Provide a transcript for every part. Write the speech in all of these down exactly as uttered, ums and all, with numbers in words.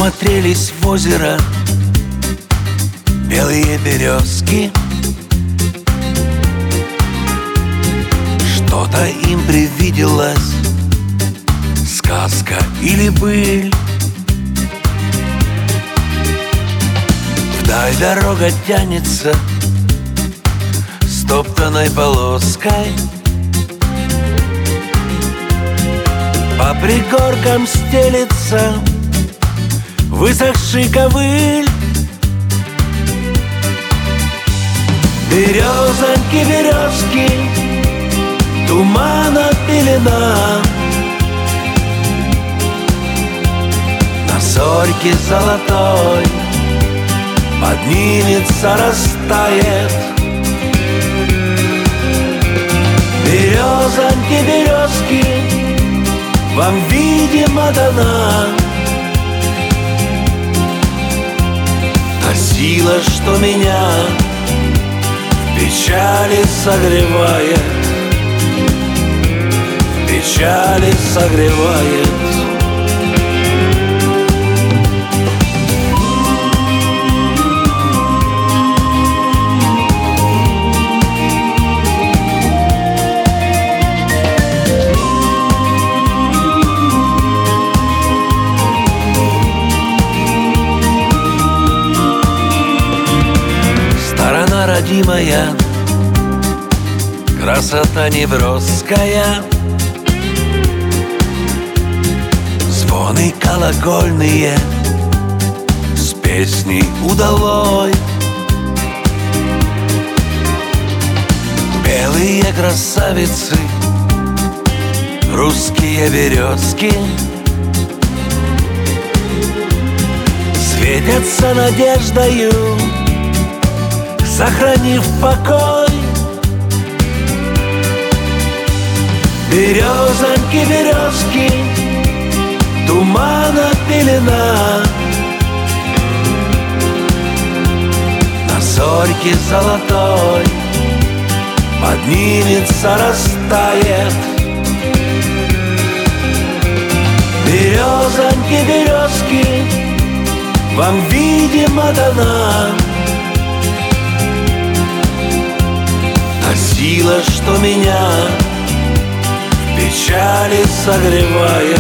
Смотрелись в озеро белые березки. Что-то им привиделось, сказка или быль. Вдаль дорога тянется стоптанной полоской. По пригоркам стелется высохший ковыль. Березоньки, березки, тумана пелена, на зорьке золотой поднимется, растает. Березоньки, березки, вам, видимо, дана та сила, что меня в печали согревает, в печали согревает. Сторона родимая, красота невросская, звоны колокольные с песней удалой. Белые красавицы, русские березки, светятся надеждою, сохранив покой. Березоньки, березки, тумана пелена, на зорьке золотой поднимется, растает. Березоньки, березки, вам, видимо, дана та сила, что меня в печали согревает,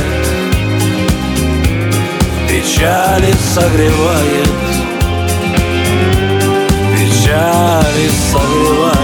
в печали согревает, в печали согревает.